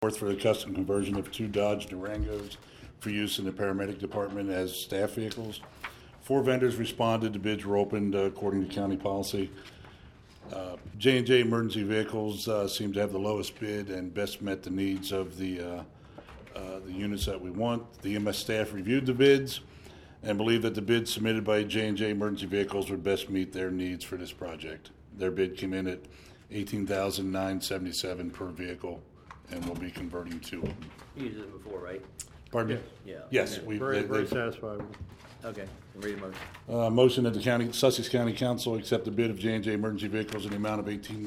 for the custom conversion of 2 Dodge Durangos for use in the paramedic department as staff vehicles. 4 vendors responded. The bids were opened according to county policy. J&J Emergency Vehicles seem to have the lowest bid and best met the needs of the units that we want. The EMS staff reviewed the bids and believe that the bid submitted by J&J Emergency Vehicles would best meet their needs for this project. Their bid came in at $18,977 per vehicle, and we'll be converting 2 of them. You used it before, right? Pardon me? Yeah. Yes, Okay. Very satisfied with it. Okay, read the motion. Motion that the Sussex County Council accept the bid of J&J Emergency Vehicles in the amount of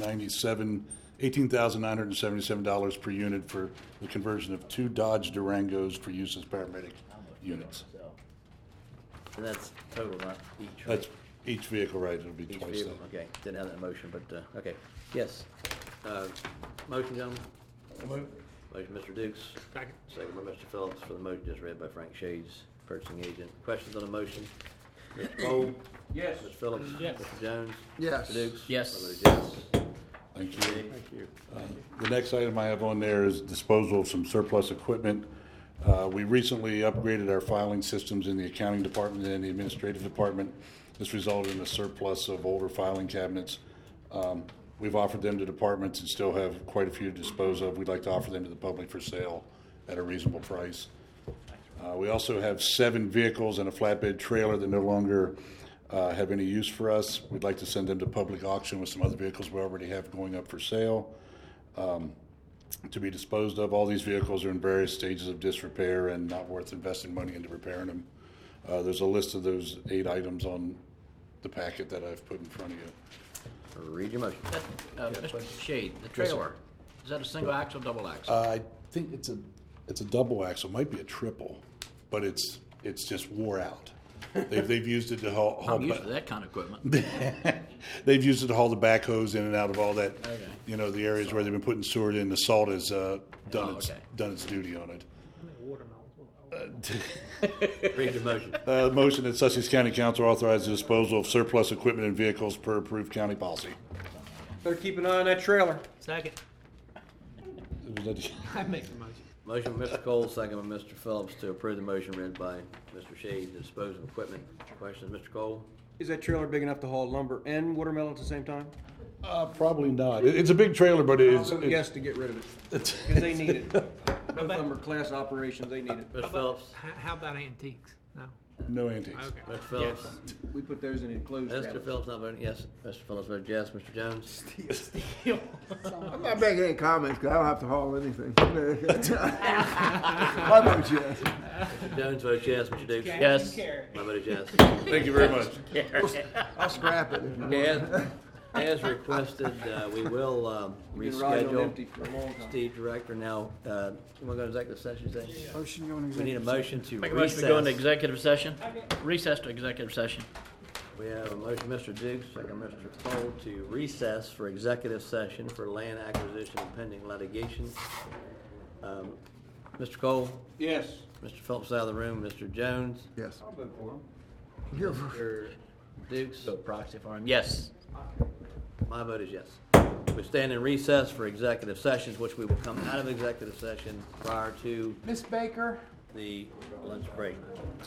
$18,977 per unit for the conversion of 2 Dodge Durangos for use as paramedic units. And that's total, not each. right? That's each vehicle, right? It'll be Each twice vehicle, that. okay, didn't have that motion, but, okay, yes. Motion, gentlemen? Motion, Mr. Dukes. Second. Second by Mr. Phillips for the motion just read by Frank Shades, purchasing agent. Questions on the motion? Mr. Cole? Yes. Mr. Phillips? Yes. Mr. Jones? Yes. Mr. Dukes? Yes. I vote yes. Thank you. Thank you. The next item I have on there is disposal of some surplus equipment. We recently upgraded our filing systems in the accounting department and the administrative department. This resulted in a surplus of older filing cabinets. We've offered them to departments and still have quite a few to dispose of. We'd like to offer them to the public for sale at a reasonable price. We also have 7 vehicles and a flatbed trailer that no longer have any use for us. We'd like to send them to public auction with some other vehicles we already have going up for sale to be disposed of. All these vehicles are in various stages of disrepair and not worth investing money into repairing them. There's a list of those 8 items on the packet that I've put in front of you. Read your motion. Mr. Shade, the trailer, is that a single axle, double axle? I think it's a double axle, might be a triple, but it's just wore out. They've used it to haul. I'm used to that kind of equipment. They've used it to haul the backhoes in and out of all that. Okay. You know, the areas where they've been putting sewer in. The salt has done okay. its duty on it. Read your motion. Motion that Sussex County Council authorize the disposal of surplus equipment and vehicles per approved county policy. Better keep an eye on that trailer. Second. Was I make the motion. Motion by Mr. Cole, second by Mr. Phillips to approve the motion read by Mr. Shade to dispose of equipment. Questions, Mr. Cole? Is that trailer big enough to haul lumber and watermelon at the same time? Probably not. It's a big trailer, but it's Yes, to get rid of it, because they need it. Both of them are class operations, they need it. Mr. Phillips? How about antiques? No? no antiques. Okay. Mr. Phillips? We put those in enclosed Mr. cabinets. Phillips not voting yes. Mr. Phillips voted yes. Mr. Jones? I'm not making any comments because I don't have to haul anything. I vote yes. Mr. Jones votes yes. Mr. Dukes? Yes. My vote is yes. Thank you very much. I'll scrap it. If you want. As requested, we will We've been riding on reschedule. empty for a long time. Steve, Director, now, you want to go to executive session, you say? Motion going We need a motion to Make a motion to go into recess. executive session. Recess to executive session. We have a motion, Mr. Dukes, second Mr. Cole, to recess for executive session for land acquisition and pending litigation. Mr. Cole? Yes. Mr. Phillips out of the room. Mr. Jones? Yes. I'll vote for them. Mr. Dukes? Vote proxy for him. Yes. My vote is yes. We stand in recess for executive sessions, which we will come out of executive session prior to Miss Baker. the lunch break.